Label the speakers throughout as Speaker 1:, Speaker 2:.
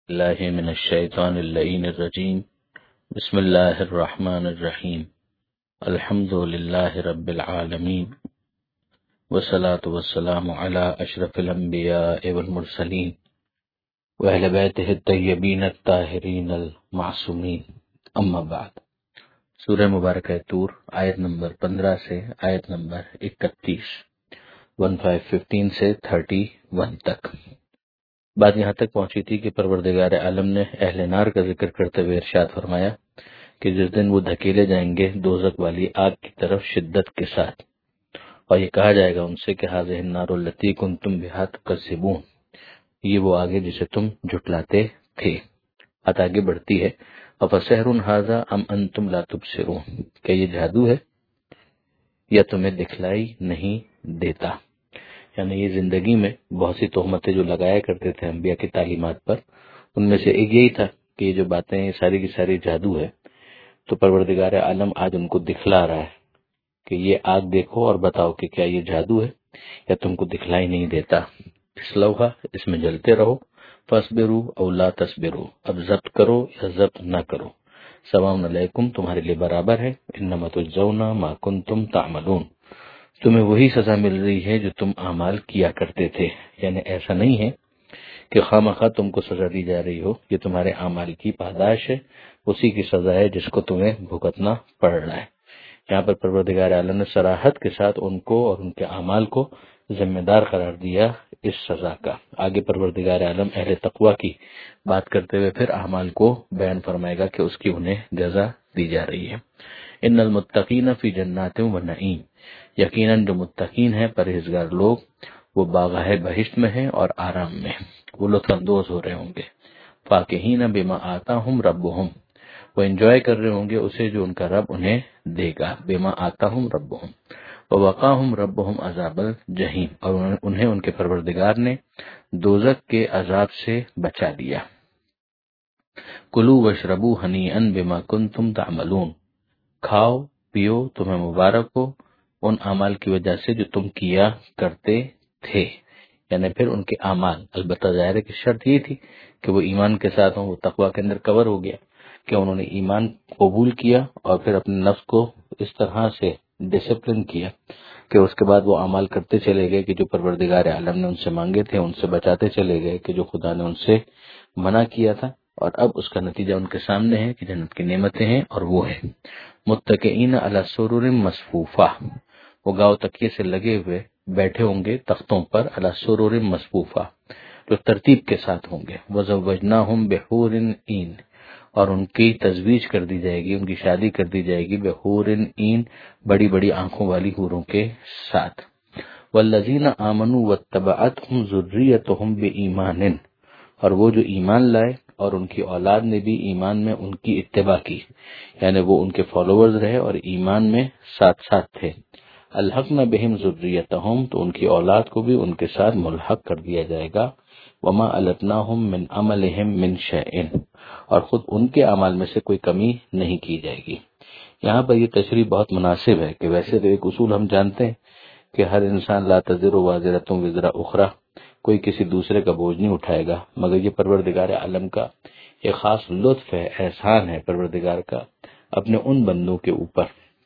Speaker 1: الله من الشيطان اللعين الرجيم بسم الله الرحمن الرحيم الحمد لله رب العالمين والصلاة والسلام على أشرف الأنبياء والمرسلين وأهل بيته الطيبين الطاهرين المعصومين اما بعد۔ سورہ مبارکہ طور آیت نمبر 15 سے آیت نمبر 31، 15 سے 31 تک۔ بات یہاں تک پہنچی تھی کہ پروردگار عالم نے اہل نار کا ذکر کرتے ہوئے ارشاد فرمایا کہ جس دن وہ دھکیلے جائیں گے دوزخ والی آگ کی طرف شدت کے ساتھ، اور یہ کہا جائے گا ان سے کہ ھذہ النار التی کنتم بہا تکذبون، یہ وہ آگ ہے جسے تم جھٹلاتے تھے۔ بات آگے بڑھتی ہے، افسحر ھذا ام انتم لا تبصرون، کہ یہ جادو ہے یا تمہیں دکھلائی نہیں دیتا۔ یعنی یہ زندگی میں بہت سی تہمتیں جو لگایا کرتے تھے انبیاء کی تعلیمات پر، ان میں سے ایک یہی تھا کہ یہ جو باتیں ساری کی ساری جادو ہے۔ تو پروردگار عالم آج ان کو دکھلا رہا ہے کہ یہ آگ دیکھو اور بتاؤ کہ کیا یہ جادو ہے یا تم کو دکھلائی نہیں دیتا۔ اسلوہا، اس میں جلتے رہو، فاصبروا او لا تصبروا، اب ضبط کرو یا ضبط نہ کرو، سواء علیکم، تمہارے لیے برابر ہے، انما تجزون ما کنتم تعملون، تمہیں وہی سزا مل رہی ہے جو تم اعمال کیا کرتے تھے۔ یعنی ایسا نہیں ہے کہ خواہ تم کو سزا دی جا رہی ہو، یہ تمہارے اعمال کی پاداش ہے، اسی کی سزا ہے جس کو تمہیں بھگتنا پڑ رہا ہے۔ یہاں پر پروردگار عالم نے صراحت کے ساتھ ان کو اور ان کے اعمال کو ذمہ دار قرار دیا اس سزا کا۔ آگے پروردگار عالم اہل تقوی کی بات کرتے ہوئے پھر اعمال کو بیان فرمائے گا کہ اس کی انہیں جزا دی جا رہی ہے۔ ان المتقین فی جنات و نعیم، یقیناً جو متقین ہیں، پرہیزگار لوگ، وہ باغہ بہشت میں ہیں اور آرام میں، وہ لطف اندوز ہو رہے ہوں گے۔ فاکہین بما آتاہم ربہم، وہ انجوائے کر رہے ہوں گے اسے جو ان کا رب انہیں دے گا۔ بما آتاہم ربہم ووقاہم ربہم عذاب الجحیم، اور انہیں ان کے پروردگار نے دوزخ کے عذاب سے بچا لیا۔ کلوا واشربوا ہنیئا بما کنتم تعملون، کھاؤ پیو تمہیں مبارک ہو ان اعمال کی وجہ سے جو تم کیا کرتے تھے۔ یعنی پھر ان کے اعمال، البتہ ظاہر ہے کہ شرط یہ تھی کہ وہ ایمان کے ساتھ ہوں، وہ تقوی کے اندر کور ہو گیا کہ انہوں نے ایمان قبول کیا اور پھر اپنے نفس کو اس طرح سے ڈسپلن کیا کہ اس کے بعد وہ اعمال کرتے چلے گئے کہ جو پروردگار عالم نے ان سے مانگے تھے، ان سے بچاتے چلے گئے کہ جو خدا نے ان سے منع کیا تھا، اور اب اس کا نتیجہ ان کے سامنے ہے کہ جنت کی نعمتیں ہیں، اور وہ ہے متکئین علی سرر مصفوفہ، وہ گاؤ تکیے سے لگے ہوئے بیٹھے ہوں گے تختوں پر، علی سرر مصفوفہ، جو ترتیب کے ساتھ ہوں گے۔ وزوجناہم بحور عین، اور ان کی تزویج کر دی جائے گی، ان کی شادی کر دی جائے گی، بحور عین، بڑی بڑی آنکھوں والی حوروں کے ساتھ۔ والذین آمنوا واتبعتہم ذریتہم بایمان، اور وہ جو ایمان لائے اور ان کی اولاد نے بھی ایمان میں ان کی اتباع کی، یعنی وہ ان کے فالوورز رہے اور ایمان میں ساتھ ساتھ تھے۔ الحقنا بہم ذریتہم، تو ان کی اولاد کو بھی ان کے ساتھ ملحق کر دیا جائے گا۔ وما التناہم من عملہم من شیء، اور خود ان کے اعمال میں سے کوئی کمی نہیں کی جائے گی۔ یہاں پر یہ تشریح بہت مناسب ہے کہ ویسے تو ایک اصول ہم جانتے ہیں کہ ہر انسان لا تزر وازرۃ وزر اخری، کوئی کسی دوسرے کا بوجھ نہیں اٹھائے گا، مگر یہ پروردگار عالم کا ایک خاص لطف ہے، احسان ہے پروردگار کا اپنے ان بندوں کے اوپر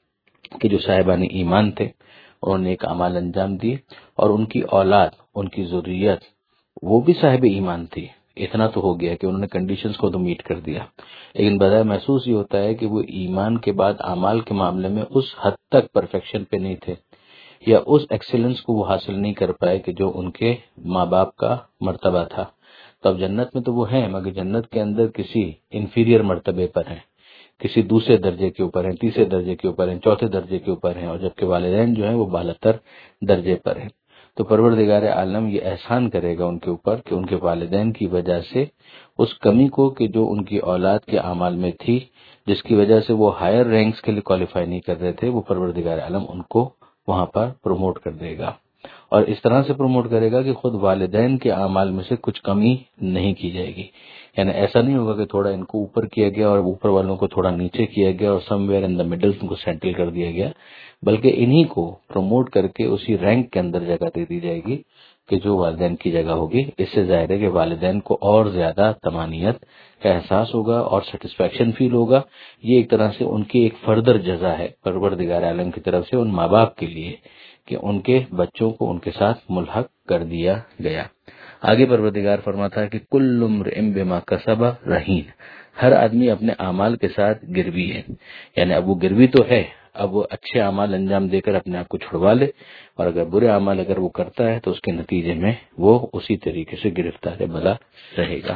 Speaker 1: کہ جو صاحبان ایمان تھے، انہوں نے ایک اعمال انجام دیے، اور ان کی اولاد، ان کی ذریت، وہ بھی صاحب ایمان تھی۔ اتنا تو ہو گیا کہ انہوں نے کنڈیشنز کو تو میٹ کر دیا، لیکن بظاہر محسوس یہ ہوتا ہے کہ وہ ایمان کے بعد اعمال کے معاملے میں اس حد تک پرفیکشن پہ نہیں تھے، یا اس ایکسیلنس کو وہ حاصل نہیں کر پائے کہ جو ان کے ماں باپ کا مرتبہ تھا۔ تو اب جنت میں تو وہ ہیں، مگر جنت کے اندر کسی انفیریئر مرتبے پر ہیں، کسی دوسرے درجے کے اوپر ہیں، تیسرے درجے کے اوپر ہیں، چوتھے درجے کے اوپر ہیں، اور جبکہ والدین جو ہیں وہ بالاتر درجے پر ہیں۔ تو پروردگار عالم یہ احسان کرے گا ان کے اوپر کہ ان کے والدین کی وجہ سے اس کمی کو کہ جو ان کی اولاد کے اعمال میں تھی، جس کی وجہ سے وہ ہائر رینکس کے لیے کوالیفائی نہیں کر رہے تھے، وہ پروردگار عالم ان کو وہاں پر پروموٹ کر دے گا، اور اس طرح سے پروموٹ کرے گا کہ خود والدین کے اعمال میں سے کچھ کمی نہیں کی جائے گی۔ یعنی ایسا نہیں ہوگا کہ تھوڑا ان کو اوپر کیا گیا اور اوپر والوں کو تھوڑا نیچے کیا گیا اور سم ویئر ان دا مڈل ان کو سینٹل کر دیا گیا، بلکہ انہی کو پروموٹ کر کے اسی رینک کے اندر جگہ دے دی جائے گی کہ جو والدین کی جگہ ہوگی، اس سے ظاہر ہے کہ والدین کو اور زیادہ طمانینت کا احساس ہوگا اور سیٹسفیکشن فیل ہوگا۔ یہ ایک طرح سے ان کی ایک فردر جزا ہے پروردگار عالم کی طرف سے ان ماں باپ کے لیے کہ ان کے بچوں کو ان کے ساتھ ملحق کر دیا گیا۔ آگے پروردگار فرماتا ہے کہ کل امرئ بما کسب رہین، ہر آدمی اپنے اعمال کے ساتھ گروی ہے، یعنی اب وہ گروی تو ہے، اب وہ اچھے اعمال انجام دے کر اپنے آپ کو چھڑوا لے، اور اگر برے اعمال اگر وہ کرتا ہے تو اس کے نتیجے میں وہ اسی طریقے سے گرفتار بلا رہے گا۔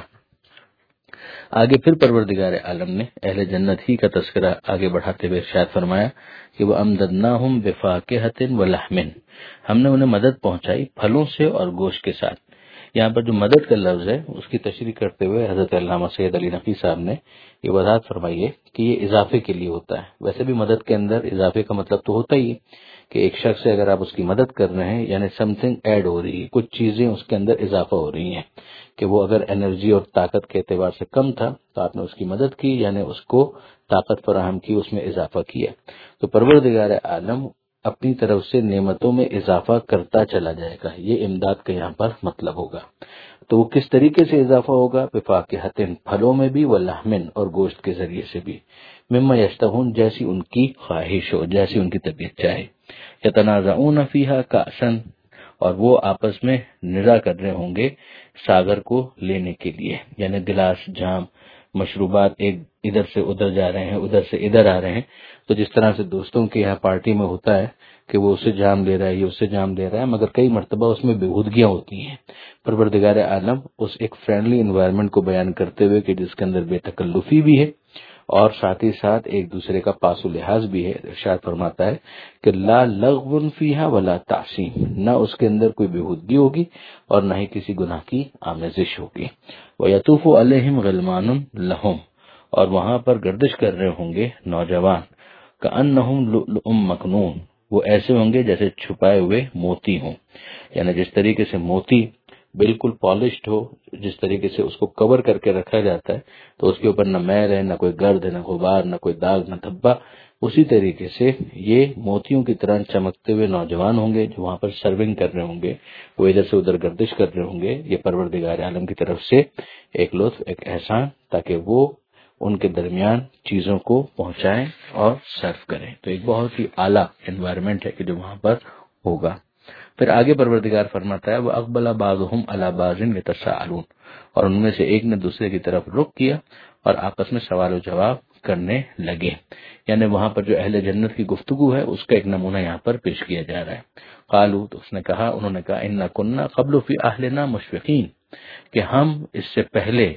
Speaker 1: آگے پھر پروردگار عالم نے اہل جنت ہی کا تذکرہ آگے بڑھاتے ہوئے ارشاد فرمایا کہ وہ امددناہم بفاکہۃ ولحم، ہم نے انہیں مدد پہنچائی پھلوں سے اور گوشت کے ساتھ۔ یہاں پر جو مدد کا لفظ ہے اس کی تشریح کرتے ہوئے حضرت علامہ سید علی نقوی صاحب نے یہ وضاحت فرمائی ہے کہ یہ اضافے کے لیے ہوتا ہے۔ ویسے بھی مدد کے اندر اضافے کا مطلب تو ہوتا ہی ہے کہ ایک شخص سے اگر آپ اس کی مدد کر رہے ہیں یعنی سم تھنگ ایڈ ہو رہی ہے، کچھ چیزیں اس کے اندر اضافہ ہو رہی ہیں، کہ وہ اگر انرجی اور طاقت کے اعتبار سے کم تھا تو آپ نے اس کی مدد کی، یعنی اس کو طاقت فراہم کی، اس میں اضافہ کیا۔ تو پروردگار عالم اپنی طرف سے نعمتوں میں اضافہ کرتا چلا جائے گا، یہ امداد کا یہاں پر مطلب ہوگا۔ تو وہ کس طریقے سے اضافہ ہوگا؟ بفاکہۃ، پھلوں میں بھی، ولحم، اور گوشت کے ذریعے سے بھی، مما یشتہون، جیسی ان کی خواہش ہو، جیسی ان کی طبیعت چاہے۔ یتنازعون فیہا کأسا، اور وہ آپس میں نزاع کر رہے ہوں گے ساغر کو لینے کے لیے، یعنی گلاس، جام، مشروبات ایک ادھر سے ادھر جا رہے ہیں، ادھر سے ادھر آ رہے ہیں۔ تو جس طرح سے دوستوں کے یہاں پارٹی میں ہوتا ہے کہ وہ اسے جام دے رہا ہے، یہ اسے جام دے رہا ہے، مگر کئی مرتبہ اس میں بےہودگیاں ہوتی ہیں۔ پروردگار عالم اس ایک فرینڈلی انوائرمنٹ کو بیان کرتے ہوئے کہ جس کے اندر بے تکلفی بھی ہے اور ساتھ ہی ساتھ ایک دوسرے کا پاس و لحاظ بھی ہے، ارشاد فرماتا ہے کہ لا لغو فیہا ولا تعصیم، نہ اس کے اندر کوئی بےہودگی ہوگی اور نہ ہی کسی گناہ کی آمیزش ہوگی۔ وَيَطُوفُ عَلَيْهِمْ غِلْمَانٌ لَهُمْ، اور وہاں پر گردش کر رہے ہوں گے نوجوان، كَأَنَّهُمْ لُؤْلُؤٌ مَكْنُونٌ، وہ ایسے ہوں گے جیسے چھپائے ہوئے موتی ہوں، یعنی جس طریقے سے موتی بالکل پالشڈ ہو، جس طریقے سے اس کو کور کر کے رکھا جاتا ہے تو اس کے اوپر نہ میل ہے، نہ کوئی گرد ہے، نہ غبار، نہ کوئی داغ، نہ دھبا، اسی طریقے سے یہ موتیوں کی طرح چمکتے ہوئے نوجوان ہوں گے جو وہاں پر سرونگ کر رہے ہوں گے، وہ ادھر سے ادھر گردش کر رہے ہوں گے۔ یہ پروردگار عالم کی طرف سے ایک لطف، ایک احسان، تاکہ وہ ان کے درمیان چیزوں کو پہنچائیں اور سرو کریں۔ تو ایک بہت ہی اعلیٰ انوائرمنٹ ہے کہ جو وہاں پر ہوگا۔ پھر آگے پروردگار فرماتا ہے وَأَقْبَلَ بَعْضُهُمْ عَلَى بَعْضٍ يَتَسَاءَلُونَ، اور ان میں سے ایک نے دوسرے کی طرف رخ کیا اور آپس میں سوال و جواب کرنے لگے، یعنی وہاں پر جو اہل جنت کی گفتگو ہے اس کا ایک نمونہ یہاں پر پیش کیا جا رہا ہے۔ قالوا، تو انہوں نے کہا اِنَّا كُنَّا قَبْلُ فِي أَهْلِنَا مُشْفِقِينَ، کہ ہم اس سے پہلے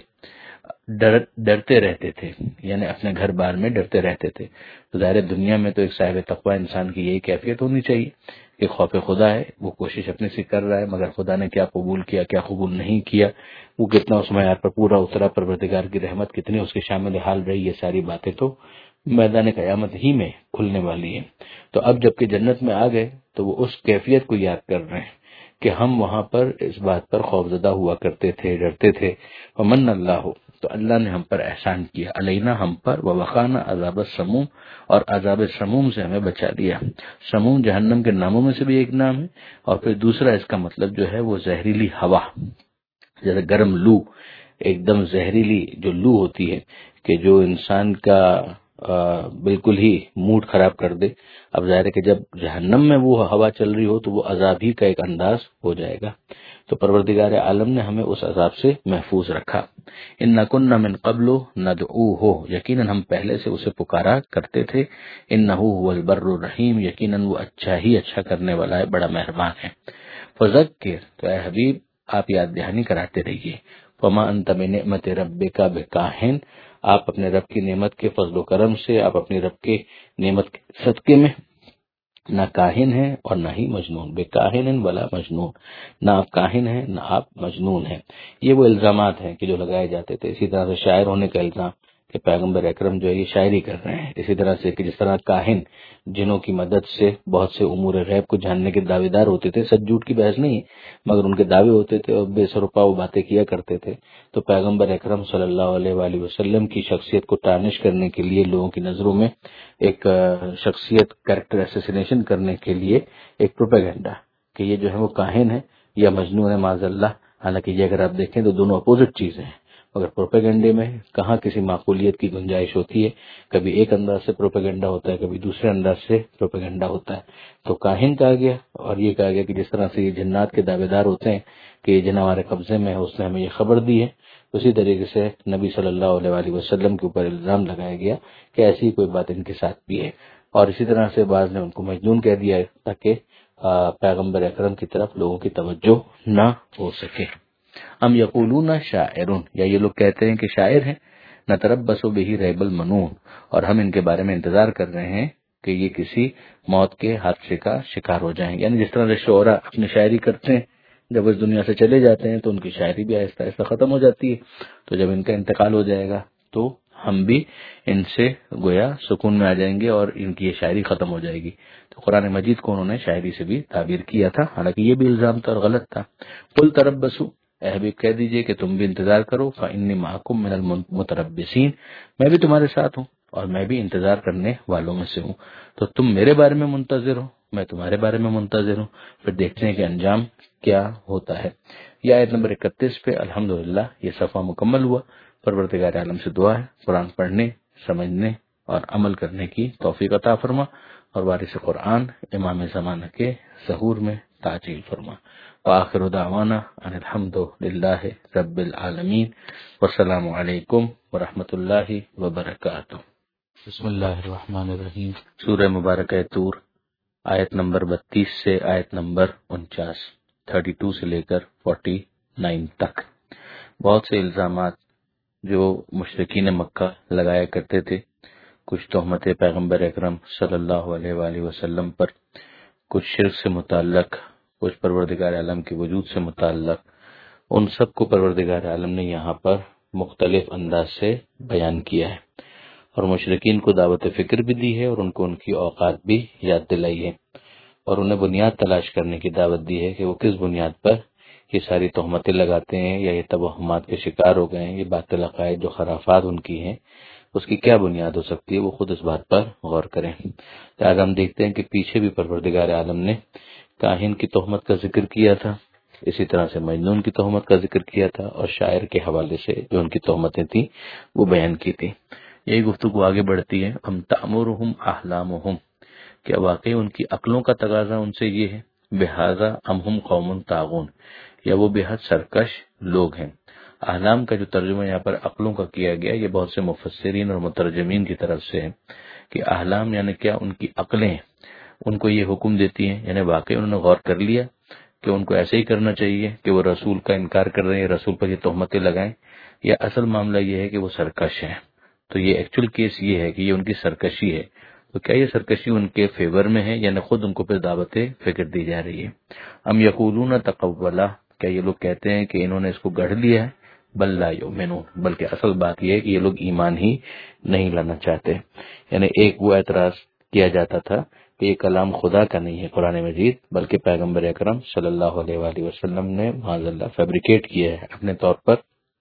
Speaker 1: ڈرتے رہتے تھے، یعنی اپنے گھر بار میں ڈرتے رہتے تھے۔ تو ظاہر دنیا میں تو ایک صاحب تقوی انسان کی یہی کیفیت ہونی چاہیے کہ خوف خدا ہے، وہ کوشش اپنے سے کر رہا ہے، مگر خدا نے کیا قبول کیا، کیا قبول نہیں کیا، وہ کتنا اس معیار پر پورا اترا، پروردگار کی رحمت کتنی اس کے شامل حال رہی، یہ ساری باتیں تو میدان قیامت ہی میں کھلنے والی ہیں۔ تو اب جب کہ جنت میں آ گئے تو وہ اس کیفیت کو یاد کر رہے ہیں کہ ہم وہاں پر اس بات پر خوفزدہ ہوا کرتے تھے، ڈرتے تھے۔ ومن اللہ، تو اللہ نے ہم پر احسان کیا، علینا، ہم پر، ووقانا عذاب السموم، اور عذاب سموم سے ہمیں بچا لیا۔ سموم جہنم کے ناموں میں سے بھی ایک نام ہے، اور پھر دوسرا اس کا مطلب جو ہے وہ زہریلی ہوا، جیسے گرم لو، ایک دم زہریلی جو لو ہوتی ہے کہ جو انسان کا بالکل ہی موڈ خراب کر دے۔ اب ظاہر ہے کہ جب جہنم میں وہ ہوا چل رہی ہو تو وہ عذاب ہی کا ایک انداز ہو جائے گا۔ تو پروردگار عالم نے ہمیں اس عذاب سے محفوظ رکھا۔ اِنَّا كُنَّا مِن قَبْلُ نَدْعُوهُ، یقیناً ہم پہلے سے اسے پکارا کرتے تھے۔ إِنَّهُ هُوَ الْبَرُّ الرَّحِيمُ، یقیناً وہ اچھا کرنے والا ہے، بڑا مہربان ہے۔ فذکر، تو اے حبیب آپ یاد دہانی کراتے رہیے۔ وما انت بنعمت ربک بکاہن، آپ اپنے رب کی نعمت کے فضل و کرم سے، آپ اپنی رب کے نعمت کے صدقے میں نہ کاہن ہیں اور نہ ہی مجنون، بے کاہن ولا مجنون، نہ آپ کاہن ہیں نہ آپ مجنون ہیں۔ یہ وہ الزامات ہیں کہ جو لگائے جاتے تھے۔ اسی طرح سے شاعر ہونے کا الزام کہ پیغمبر اکرم جو ہے یہ شاعری کر رہے ہیں، اسی طرح سے کہ جس طرح کاہن جنوں کی مدد سے بہت سے امور غیب کو جاننے کے دعوے دار ہوتے تھے، سچ جھوٹ کی بحث نہیں مگر ان کے دعوے ہوتے تھے اور بے سر و پا وہ باتیں کیا کرتے تھے، تو پیغمبر اکرم صلی اللہ علیہ وآلہ وسلم کی شخصیت کو ٹارنش کرنے کے لیے، لوگوں کی نظروں میں ایک شخصیت کریکٹر اسیسینیشن کرنے کے لیے ایک پروپیگنڈا کہ یہ جو ہے وہ کاہن ہے، یا مجنون ہے معاذ اللہ، حالانکہ یہ اگر آپ دیکھیں تو دونوں اپوزٹ چیزیں ہیں۔ مگر پروپیگنڈے میں کہاں کسی معقولیت کی گنجائش ہوتی ہے، کبھی ایک انداز سے پروپیگنڈا ہوتا ہے، کبھی دوسرے انداز سے پروپیگنڈا ہوتا ہے۔ تو کاہن کہا گیا، اور یہ کہا گیا کہ جس طرح سے یہ جنات کے دعوے دار ہوتے ہیں کہ یہ جن ہمارے قبضے میں ہے، اس نے ہمیں یہ خبر دی ہے، اسی طریقے سے نبی صلی اللہ علیہ وآلہ وسلم کے اوپر الزام لگایا گیا کہ ایسی کوئی بات ان کے ساتھ بھی ہے، اور اسی طرح سے بعض نے ان کو مجنون کہہ دیا ہے تاکہ پیغمبر اکرم کی طرف لوگوں کی توجہ نہ ہو سکے۔ ام یقولون شاعر، یا یہ لوگ کہتے ہیں کہ شاعر ہیں، نتربص بہ ریب المنون، اور ہم ان کے بارے میں انتظار کر رہے ہیں کہ یہ کسی موت کے حادثے کا شکار ہو جائیں۔ یعنی جس طرح شعراء اپنی شاعری کرتے ہیں، جب اس دنیا سے چلے جاتے ہیں تو ان کی شاعری بھی آہستہ آہستہ ختم ہو جاتی ہے، تو جب ان کا انتقال ہو جائے گا تو ہم بھی ان سے گویا سکون میں آ جائیں گے اور ان کی یہ شاعری ختم ہو جائے گی۔ تو قرآن مجید کو انہوں نے شاعری سے بھی تعبیر کیا تھا، حالانکہ یہ بھی الزام تھا اور غلط تھا۔ قل تربصوا، اے حبیب کہہ دیجئے کہ تم بھی انتظار کرو، فإنی معکم من المتربصین، میں بھی تمہارے ساتھ ہوں اور میں بھی انتظار کرنے والوں میں سے ہوں۔ تو تم میرے بارے میں منتظر ہو، میں تمہارے بارے میں منتظر ہوں، پھر دیکھتے ہیں کہ انجام کیا ہوتا ہے۔ یہ آیت نمبر 31 پہ الحمدللہ یہ صفحہ مکمل ہوا۔ پروردگار عالم سے دعا ہے قرآن پڑھنے، سمجھنے اور عمل کرنے کی توفیق عطا فرما، اور وارث قرآن امام زمانہ کے ظہور میں تعجیل فرما۔ وآخر دعوانا ان الحمد للہ رب العالمین، والسلام علیکم ورحمۃ اللہ وبرکاتہ۔ بسم اللہ الرحمن الرحیم۔ سورہ مبارکہ طور، آیت نمبر 32 سے آیت نمبر 32 سے لے کر 49 تک۔ بہت سے الزامات جو مشرکین مکہ لگایا کرتے تھے، کچھ تہمتیں پیغمبر اکرم صلی اللہ علیہ وآلہ وسلم پر، کچھ شرک سے متعلق، کچھ پروردگار عالم کے وجود سے متعلق، ان سب کو پروردگار عالم نے یہاں پر مختلف انداز سے بیان کیا ہے، اور مشرکین کو دعوت فکر بھی دی ہے اور ان کو ان کی اوقات بھی یاد دلائی ہے، اور انہیں بنیاد تلاش کرنے کی دعوت دی ہے کہ وہ کس بنیاد پر یہ ساری تہمتیں لگاتے ہیں یا یہ توہمات کے شکار ہو گئے ہیں، یہ باطل عقائد جو خرافات ان کی ہیں، اس کی کیا بنیاد ہو سکتی ہے، وہ خود اس بات پر غور کریں۔ لہٰذا ہم دیکھتے ہیں کہ پیچھے بھی پروردگار عالم نے کاہن کی تہمت کا ذکر کیا تھا، اسی طرح سے مجنون کی تہمت کا ذکر کیا تھا، اور شاعر کے حوالے سے جو ان کی تہمتیں تھیں وہ بیان کی تھی۔ یہی گفتگو آگے بڑھتی ہے۔ ام تأمرہم احلامہم، کیا واقعی ان کی عقلوں کا تقاضا ان سے یہ ہے، بہذا ام ہم قوم طاغون، یا وہ بے حد سرکش لوگ ہیں۔ احلام کا جو ترجمہ یہاں پر عقلوں کا کیا گیا، یہ بہت سے مفسرین اور مترجمین کی طرف سے ہے کہ احلام یعنی کیا، ان کی عقلیں ان کو یہ حکم دیتی ہیں، یعنی واقعی انہوں نے غور کر لیا کہ ان کو ایسے ہی کرنا چاہیے کہ وہ رسول کا انکار کر رہے ہیں، رسول پر یہ تہمتیں لگائیں، یا اصل معاملہ یہ ہے کہ وہ سرکش ہیں۔ تو یہ ایکچول کیس یہ ہے کہ یہ ان کی سرکشی ہے، تو کیا یہ سرکشی ان کے فیور میں ہے، یعنی خود ان کو پھر دعوت فکر دی جا رہی ہے۔ ام یقولون تقولا، کیا یہ لوگ کہتے ہیں کہ انہوں نے اس کو گڑھ لیا ہے، بل لا یؤمنون، بلکہ اصل بات یہ ہے کہ یہ لوگ ایمان ہی نہیں لانا چاہتے۔ یعنی ایک وہ اعتراض کیا جاتا تھا کہ یہ کلام خدا کا نہیں ہے قرآن مجید، بلکہ پیغمبر اکرم صلی اللہ علیہ وآلہ وسلم نے معاذ اللہ فیبریکیٹ کیا ہے، اپنے طور پر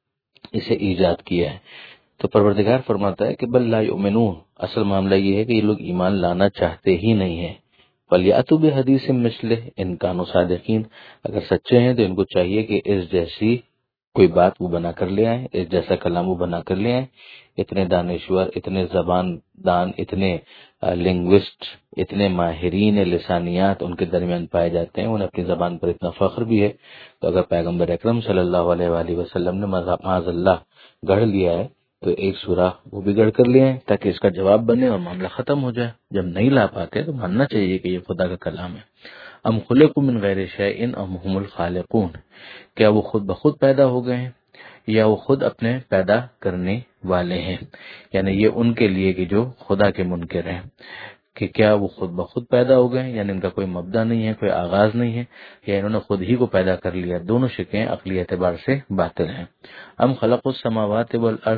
Speaker 1: اسے ایجاد کیا ہے۔ تو پروردگار فرماتا ہے کہ بل لا یؤمنون، اصل معاملہ یہ ہے کہ یہ لوگ ایمان لانا چاہتے ہی نہیں ہیں۔ فَلْيَأْتُوا بِحَدِيثٍ مِّثْلِهِ إِن كَانُوا صَادِقِينَ، اگر سچے ہیں تو ان کو چاہیے کہ اس جیسی کوئی بات وہ بنا کر لے آئیں، اس جیسا کلام وہ بنا کر لے آئیں۔ اتنے دانشور، اتنے زبان دان، اتنے لنگوسٹ، اتنے ماہرین لسانیات ان کے درمیان پائے جاتے ہیں، انہیں اپنی زبان پر اتنا فخر بھی ہے، تو اگر پیغمبر اکرم صلی اللہ علیہ وآلہ وسلم نے معاذ اللہ گڑھ لیا ہے تو ایک سورہ وہ بھی گڑھ کر لے آئیں تاکہ اس کا جواب بنے اور معاملہ ختم ہو جائے۔ جب نہیں لا پاتے تو ماننا چاہیے کہ یہ خدا کا کلام ہے۔ ام خلقوا من غیر شیء ام هم الخالقون، کیا وہ خود بخود پیدا ہو گئے ہیں یا وہ خود اپنے پیدا کرنے والے ہیں، یعنی یہ ان کے لیے کہ جو خدا کے منکر ہیں، کہ کیا وہ خود بخود پیدا ہو گئے، یعنی ان کا کوئی مبدا نہیں ہے، کوئی آغاز نہیں ہے، یا انہوں نے خود ہی کو پیدا کر لیا۔ دونوں شکیں عقلی اعتبار سے باطل ہیں۔ ام خلقوا السماوات والارض،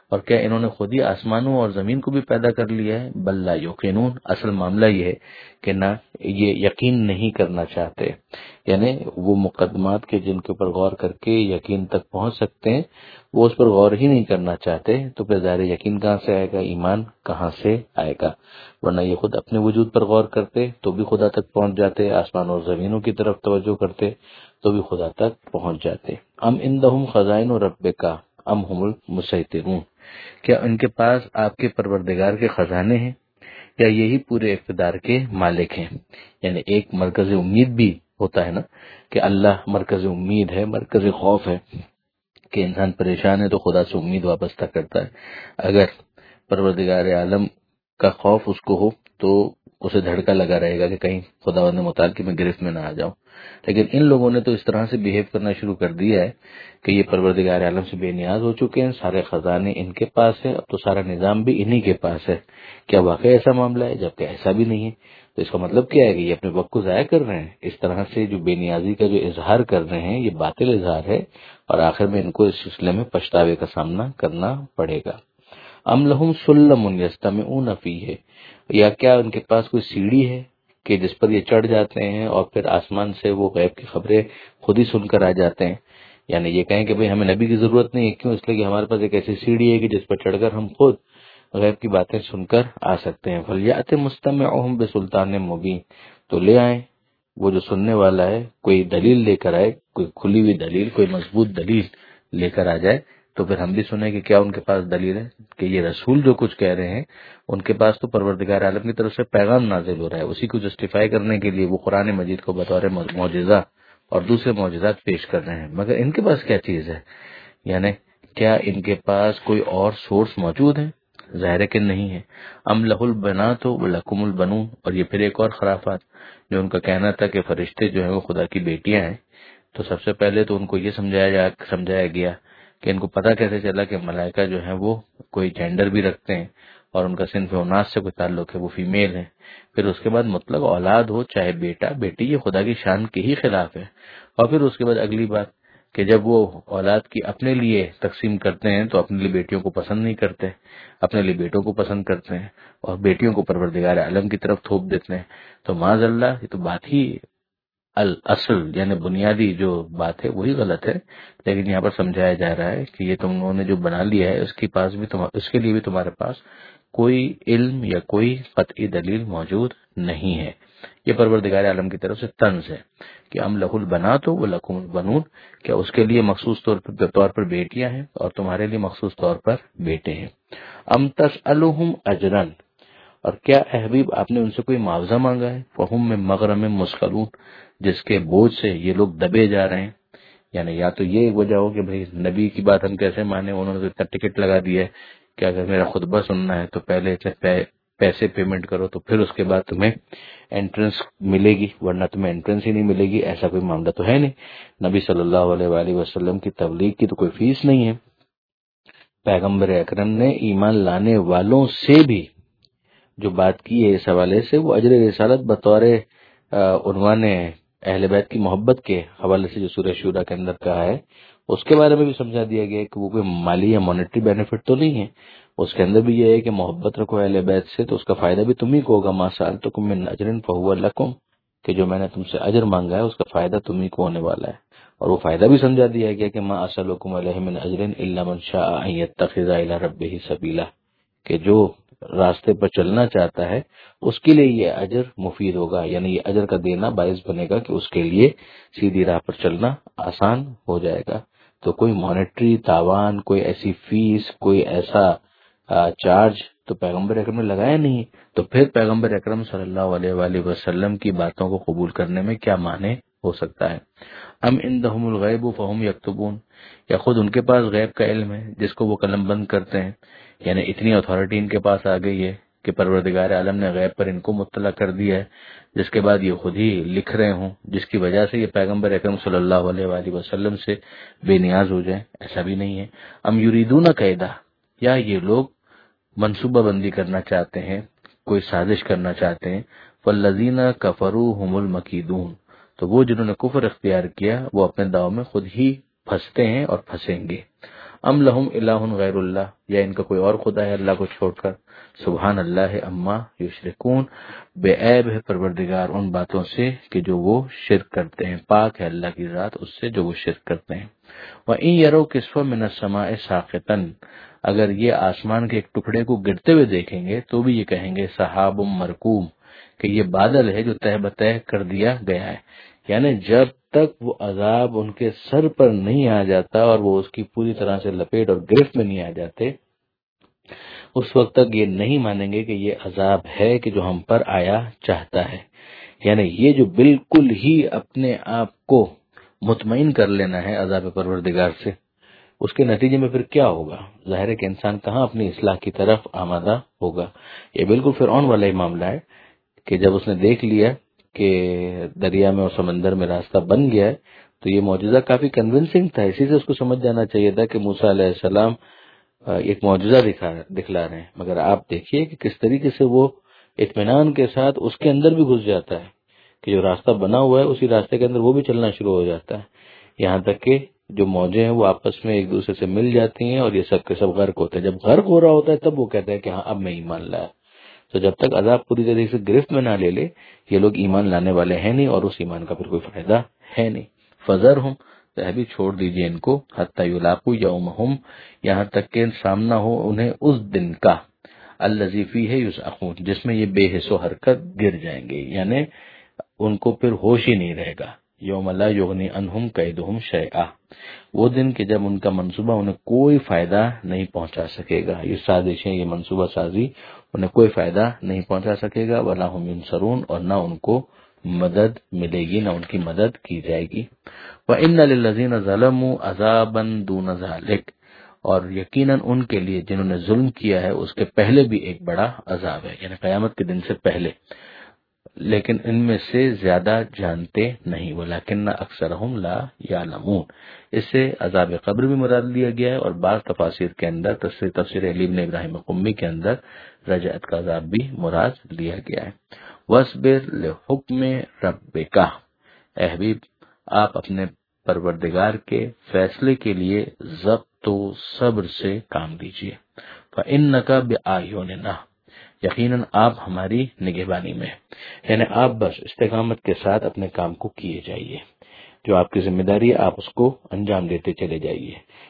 Speaker 1: اور کیا انہوں نے خود ہی آسمانوں اور زمین کو بھی پیدا کر لیا ہے؟ بل لا یقینون، اصل معاملہ یہ ہے کہ نہ یہ یقین نہیں کرنا چاہتے، یعنی وہ مقدمات کے جن کے اوپر غور کر کے یقین تک پہنچ سکتے ہیں وہ اس پر غور ہی نہیں کرنا چاہتے، تو پھر ظاہر یقین کہاں سے آئے گا، ایمان کہاں سے آئے گا؟ ورنہ یہ خود اپنے وجود پر غور کرتے تو بھی خدا تک پہنچ جاتے، آسمان اور زمینوں کی طرف توجہ کرتے تو بھی خدا تک پہنچ جاتے۔ ام عندہم خزائن ربک ام هم المسیطرون، کیا ان کے پاس آپ کے پروردگار کے خزانے ہیں یا یہی پورے اقتدار کے مالک ہیں؟ یعنی ایک مرکز امید بھی ہوتا ہے نا کہ اللہ مرکز امید ہے، مرکز خوف ہے، کہ انسان پریشان ہے تو خدا سے امید وابستہ کرتا ہے۔ اگر پروردگار عالم کا خوف اس کو ہو تو اسے دھڑکا لگا رہے گا کہ کہیں خداوند متعال کی میں گرفت میں نہ آ جاؤں۔ لیکن ان لوگوں نے تو اس طرح سے بیہیو کرنا شروع کر دیا ہے کہ یہ پروردگار عالم سے بے نیاز ہو چکے ہیں، سارے خزانے ان کے پاس ہے، اب تو سارا نظام بھی انہی کے پاس ہے۔ کیا واقعی ایسا معاملہ ہے؟ جبکہ ایسا بھی نہیں ہے۔ تو اس کا مطلب کیا ہے کہ یہ اپنے وقت کو ضائع کر رہے ہیں، اس طرح سے جو بے نیازی کا جو اظہار کر رہے ہیں یہ باطل اظہار ہے، اور آخر میں ان کو اس سلسلے میں پچھتاوے کا سامنا کرنا پڑے گا۔ ام لہم سلم یستمعون فیہ، یا کیا ان کے پاس کوئی سیڑھی ہے کہ جس پر یہ چڑھ جاتے ہیں اور پھر آسمان سے وہ غیب کی خبریں خود ہی سن کر آ جاتے ہیں؟ یعنی یہ کہیں کہ بھئی ہمیں نبی کی ضرورت نہیں ہے، کیوں؟ اس لیے کہ ہمارے پاس ایک ایسی سیڑھی ہے کہ جس پر چڑھ کر ہم خود غیب کی باتیں سن کر آ سکتے ہیں۔ فلیأت مستمعهم بسلطان مبین، تو لے آئیں وہ جو سننے والا ہے، کوئی دلیل لے کر آئے، کوئی کھلی ہوئی دلیل، کوئی مضبوط دلیل لے کر آ جائے، تو پھر ہم بھی سنیں کہ کیا ان کے پاس دلیل ہے کہ یہ رسول جو کچھ کہہ رہے ہیں ان کے پاس تو پروردگار عالم کی طرف سے پیغام نازل ہو رہا ہے، اسی کو جسٹیفائی کرنے کے لیے وہ قرآن مجید کو بطور معجزہ اور دوسرے معجزات پیش کر رہے ہیں، مگر ان کے پاس کیا چیز ہے؟ یعنی کیا ان کے پاس کوئی اور سورس موجود ہے؟ ظاہر ہے کہ نہیں ہے۔ ام لہ البنات ولکم البنون، اور یہ پھر ایک اور خرافات جو ان کا کہنا تھا کہ فرشتے جو ہیں وہ خدا کی بیٹیاں ہیں، تو سب سے پہلے تو ان کو یہ سمجھایا گیا کہ ان کو پتہ کیسے چلا کہ ملائکہ جو ہیں وہ کوئی جینڈر بھی رکھتے ہیں اور ان کا صنف اناث سے کوئی تعلق ہے، وہ فیمیل ہے۔ پھر اس کے بعد مطلق اولاد ہو چاہے بیٹا بیٹی، یہ خدا کی شان کے ہی خلاف ہے۔ اور پھر اس کے بعد اگلی بات کہ جب وہ اولاد کی اپنے لیے تقسیم کرتے ہیں تو اپنے لیے بیٹیوں کو پسند نہیں کرتے، اپنے لیے بیٹوں کو پسند کرتے ہیں، اور بیٹیوں کو پروردگار عالم کی طرف تھوپ دیتے ہیں۔ تو معاذ اللہ، یہ تو بات ہی الاصل یعنی بنیادی جو بات ہے وہی غلط ہے، لیکن یہاں پر سمجھایا جا رہا ہے کہ یہ تم لوگوں نے جو بنا لیا ہے اس کے لیے بھی تمہارے پاس کوئی علم یا کوئی قطعی دلیل موجود نہیں ہے۔ یہ پروردگار عالم کی طرف سے طنز ہے کہ ام لہ البنات ولکم البنون، کیا اس کے لیے مخصوص طور پر بیٹیاں ہیں اور تمہارے لیے مخصوص طور پر بیٹے ہیں۔ ام تسألہم اجرا، اور کیا اے حبیب آپ نے ان سے کوئی معاوضہ مانگا ہے؟ فہم من مغرم مثقلون، جس کے بوجھ سے یہ لوگ دبے جا رہے ہیں۔ یعنی یا تو یہ ایک وجہ ہو کہ بھئی نبی کی بات ہم کیسے مانیں، انہوں نے تو اتنا ٹکٹ لگا دیا ہے کہ اگر میرا خطبہ سننا ہے تو پہلے پیسے پیمنٹ کرو تو پھر اس کے بعد تمہیں انٹرنس ملے گی، ورنہ تمہیں انٹرنس ہی نہیں ملے گی۔ ایسا کوئی معاملہ تو ہے نہیں، نبی صلی اللہ علیہ وآلہ وسلم کی تبلیغ کی تو کوئی فیس نہیں ہے۔ پیغمبر اکرم نے ایمان لانے والوں سے بھی جو بات کی ہے اس حوالے سے، وہ اجر رسالت بطور عنوان اہل بیت کی محبت کے حوالے سے جو سورہ شورا کے اندر کہا ہے، اس کے بارے میں بھی سمجھا دیا گیا کہ وہ کوئی مالی یا مانیٹری بینیفٹ تو نہیں ہے، اس کے اندر بھی یہ ہے کہ محبت رکھو اہل بیت سے تو اس کا فائدہ بھی تمہیں کو ہوگا۔ ما سألتکم من اجر فہو لکم، کہ جو میں نے تم سے اجر مانگا ہے اس کا فائدہ تمہیں کو ہونے والا ہے، اور وہ فائدہ بھی سمجھا دیا گیا کہ ما اسألکم علیہ من اجر الا من شاء ان یتخذ الی ربہ سبیلا، کہ جو راستے پر چلنا چاہتا ہے اس کے لیے یہ اجر مفید ہوگا، یعنی یہ اجر کا دینا باعث بنے گا کہ اس کے لیے سیدھی راہ پر چلنا آسان ہو جائے گا۔ تو کوئی مانیٹری تاوان، کوئی ایسی فیس، کوئی ایسا چارج تو پیغمبر اکرم نے لگایا نہیں، تو پھر پیغمبر اکرم صلی اللہ علیہ وآلہ وسلم کی باتوں کو قبول کرنے میں کیا معنی ہو سکتا ہے؟ ام عندہم الغیب فہم یکتبون، یا خود ان کے پاس غیب کا علم ہے جس کو وہ قلم بند کرتے ہیں؟ یعنی اتنی اتھارٹی ان کے پاس آ گئی ہے کہ پروردگار عالم نے غیب پر ان کو مطلع کر دیا ہے، جس کے بعد یہ خود ہی لکھ رہے ہوں، جس کی وجہ سے یہ پیغمبر اکرم صلی اللہ علیہ وآلہ وسلم سے بے نیاز ہو جائیں؟ ایسا بھی نہیں ہے۔ ام یریدون کیدا، یا یہ لوگ منصوبہ بندی کرنا چاہتے ہیں، کوئی سازش کرنا چاہتے ہیں؟ والذین کفروا هم المکیدون، تو وہ جنہوں نے کفر اختیار کیا وہ اپنے داؤ میں خود ہی پھنستے ہیں اور پھنسیں گے۔ ام لہم الہ غیر اللہ، یا ان کا کوئی اور خدا ہے اللہ کو چھوڑ کر. سبحان اللہ عما یشرکون، بے عیب ہے پروردگار ان باتوں سے کہ جو وہ شرک کرتے ہیں، پاک ہے اللہ کی ذات اس سے جو وہ شرک کرتے ہیں. وَإِن يَرَوْا كِسْفًا مِّنَ السَّمَاءِ سَاقِطًا، اگر یہ آسمان کے ایک ٹکڑے کو گرتے ہوئے دیکھیں گے تو بھی یہ کہیں گے سحاب مرکوم، کہ یہ بادل ہے جو تہ بتہ کر دیا گیا ہے. یعنی جب تک وہ عذاب ان کے سر پر نہیں آ جاتا اور وہ اس کی پوری طرح سے لپیٹ اور گرفت میں نہیں آ جاتے، اس وقت تک یہ نہیں مانیں گے کہ یہ عذاب ہے کہ جو ہم پر آیا چاہتا ہے. یعنی یہ جو بالکل ہی اپنے آپ کو مطمئن کر لینا ہے عذاب پروردگار سے، اس کے نتیجے میں پھر کیا ہوگا؟ ظاہر ہے کہ انسان کہاں اپنی اصلاح کی طرف آمادہ ہوگا. یہ بالکل فرعون والا ہی معاملہ ہے کہ جب اس نے دیکھ لیا کہ دریا میں اور سمندر میں راستہ بن گیا ہے تو یہ معجزہ کافی کنونسنگ تھا، اسی سے اس کو سمجھ جانا چاہیے تھا کہ موسیٰ علیہ السلام ایک معجزہ دکھلا رہے ہیں. مگر آپ دیکھیے کہ کس طریقے سے وہ اطمینان کے ساتھ اس کے اندر بھی گھس جاتا ہے کہ جو راستہ بنا ہوا ہے اسی راستے کے اندر وہ بھی چلنا شروع ہو جاتا ہے، یہاں تک کہ جو موجیں ہیں وہ آپس میں ایک دوسرے سے مل جاتی ہیں اور یہ سب کے سب غرق ہوتے ہیں. جب غرق ہو رہا ہوتا ہے تب وہ کہتے ہیں کہ ہاں اب میں ایمان لایا. تو جب تک عذاب پوری طریقے سے گرفت میں نہ لے لے یہ لوگ ایمان لانے والے ہیں نہیں، اور اس ایمان کا پھر کوئی فائدہ ہے نہیں. فذرہم، تو بھی چھوڑ دیجئے ان کو، حتی یلاقوا یومہم، یہاں تک کہ سامنا ہو انہیں اس دن کا، الذی فیہ یصعقون، جس میں یہ بے حس و حرکت گر جائیں گے. یعنی ان کو پھر ہوش ہی نہیں رہے گا. یوم لا یغنی عنہم کیدہم شیئا، وہ دن کہ جب ان کا منصوبہ انہیں کوئی فائدہ نہیں پہنچا سکے گا. یہ سازشیں، یہ منصوبہ سازی انہیں کوئی فائدہ نہیں پہنچا سکے گا. ولا ہم ینصرون، اور نہ ان کو مدد ملے گی، نہ ان کی مدد کی جائے گی. وَإِنَّ لِلَّذِينَ ظَلَمُوا عَذَابًا دُونَ ذَلِكَ، اور یقیناً ان کے لیے جنہوں نے ظلم کیا ہے اس کے پہلے بھی ایک بڑا عذاب ہے، یعنی قیامت کے دن سے پہلے، لیکن ان میں سے زیادہ جانتے نہیں. وَلَكِنَّ أَكْثَرَهُمْ لَا يَعْلَمُونَ، اس سے عذاب قبر بھی مراد لیا گیا ہے، اور بعض تفاسیر کے اندر تفسیر علی بن ابراہیم قمی کے اندر رجعت کا عذاب بھی مراد لیا گیا ہے. وَاصْبِرْ لِحُکْمِ رَبِّکَ، اے حبیب آپ اپنے پروردگار کے فیصلے کے لیے ضبط و صبر سے کام لیجیے. فَإِنَّكَ بِأَعْيُنِنَا، یقیناً آپ ہماری نگہبانی میں، یعنی آپ بس استقامت کے ساتھ اپنے کام کو کیے جائیے، جو آپ کی ذمہ داری ہے آپ اس کو انجام دیتے چلے جائیے.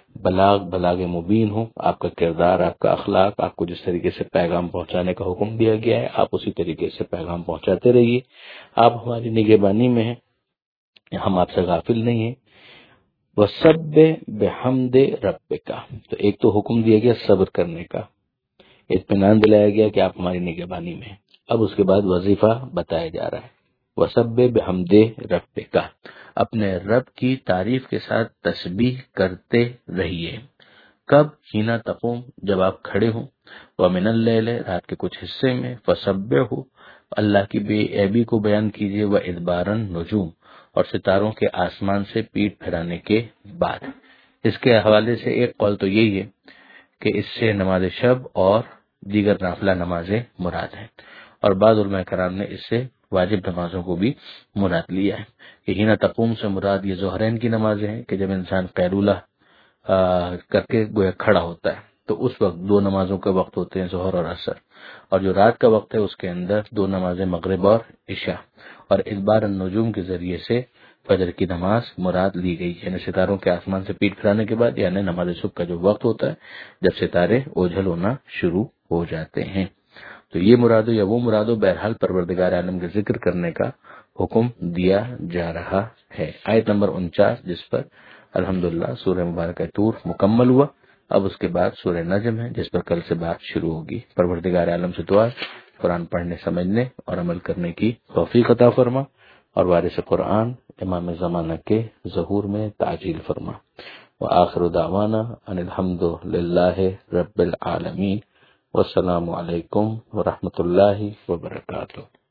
Speaker 1: بلاغ مبین ہو آپ کا کردار، آپ کا اخلاق، آپ کو جس طریقے سے پیغام پہنچانے کا حکم دیا گیا ہے آپ اسی طریقے سے پیغام پہنچاتے رہیے. آپ ہماری نگہبانی میں ہیں، ہم آپ سے غافل نہیں ہیں. وَسَبِّحْ بِحَمْدِ رَبِّکَ، تو ایک تو حکم دیا گیا صبر کرنے کا، اطمینان دلایا گیا کہ آپ ہماری نگہبانی میں ہیں. اب اس کے بعد وظیفہ بتایا جا رہا ہے. وَسَبِّحْ بِحَمْدِ رَبِّکَ، اپنے رب کی تعریف کے ساتھ تسبیح کرتے رہیے. کب؟ حین تقوم، جب آپ کھڑے ہوں. وَمِنَ اللَّيْلِ، رات کے کچھ حصے میں. فَسَبِّحْہُ، اللہ کی بے عیبی کو بیان کیجیے. وَإِدْبَارَ النُّجُومِ، اور ستاروں کے آسمان سے پیٹ پھیرانے کے بعد. اس کے حوالے سے ایک قول تو یہی ہے کہ اس سے نماز شب اور دیگر نافلہ نمازیں مراد ہیں، اور بعض علماء کرام نے اس سے واجب نمازوں کو بھی مراد لیا ہے. کہ حین تقوم سے مراد یہ ظہرین کی نمازیں ہیں کہ جب انسان قیلولہ کر کے گویا کھڑا ہوتا ہے تو اس وقت دو نمازوں کے وقت ہوتے ہیں، ظہر اور عصر. اور جو رات کا وقت ہے اس کے اندر دو نمازیں مغرب اور عشاء. اور ادبار النجوم کے ذریعے سے فجر کی نماز مراد لی گئی، یعنی ستاروں کے آسمان سے پیٹ پھیرانے کے بعد، یعنی نماز صبح کا جو وقت ہوتا ہے جب ستارے اوجھل ہونا شروع ہو جاتے ہیں. تو یہ مراد یا وہ مراد، بہرحال پروردگار عالم کا ذکر کرنے کا حکم دیا جا رہا ہے. آیت نمبر 49 جس پر الحمدللہ سورہ مبارکہ طور مکمل ہوا. اب اس کے بعد سورہ نجم ہے جس پر کل سے بات شروع ہوگی. پروردگار عالم سے دعا قرآن پڑھنے، سمجھنے اور عمل کرنے کی توفیق عطا فرما، اور وارث قرآن امام زمانہ کے ظہور میں تعجیل فرما. وآخر دعوانا ان الحمد للہ رب العالمین. والسلام علیکم ورحمۃ اللہ وبرکاتہ.